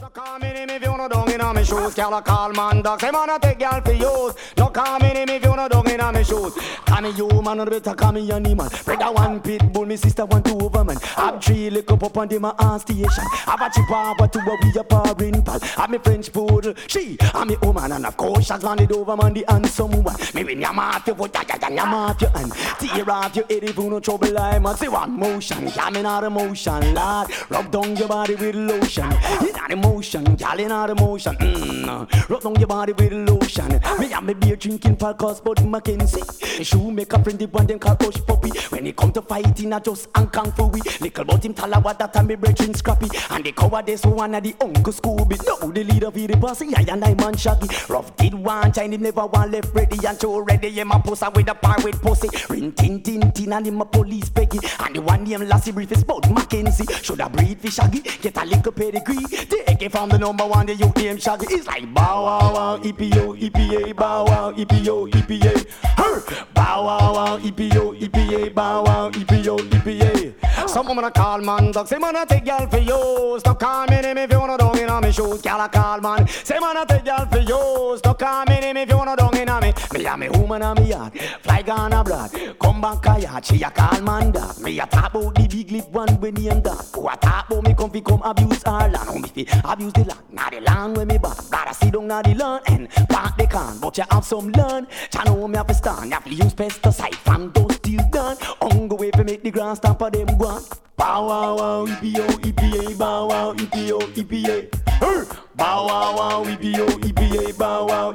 No call me name if you no dung inna me shoes. Girl a call man dog, say man a take girl for use. No call me name if you no dung inna me shoes. Call me human, or better call me animal. Brother one pit bull, me sister one two overman. Have three lick up on them a station. Have a chihuahua to a we a parin pal. Have me French poodle, she I'm me woman, and of course as man the overman the handsome one. Me win your mouth, your foot, your mouth, your hand. Tear off your head if you no trouble I must see one motion. Yeah, me not emotion, lad. Rub down your body with lotion. You not emotion, y'all in not emotion. Rub down your body with lotion. Me and me beer drinking for cause but Mackenzie. Shoe make a friend the one them call Hush Puppy. When he come to fighting I just and kung fu we. Little about him tell what that time me brethren scrappy. And the cowardice one of the Uncle Scooby. No, the leader of the bossy, I and I man shaggy. Rough did one China never one left ready and show ready. Yeah, my poster with a par with pussy. Rin tin tin tin and him a police Peggy. And the one name Lassie brief is about Mackenzie. Should I breed for shaggy? Get a little pedigree. Take it from the number one, the youth name shaggy. It's like bow wow wow, EPO, EPA, bow wow, EPO, EPA. Her, bow wow wow, EPO, EPA, bow wow, EPO, EPA. Some woman a call man, dog, say man a take girl for you. Stop call me name if you wanna dung in on me shoes. Girl a call man, say man a take girl for you. Stop call me name if you wanna dung in on me. Me a me woman a me yard, fly gone abroad. Come back a yard, she a call man dog. Me a talk about the big lip one when he am dog. Who a talk about me come fi come abuse our land. Who me fi abuse the land, not the land where me back. Gotta sit down na the land and plant the can. But you have some land, you know me have to stand. You have to use pesticide from those still done. Hunger way fi make the grass stamp of them gone. Bow wow wow, EPO, EPA, bow wow, EPO, EPA. Bow wow wow, EPO, EPA, bow wow,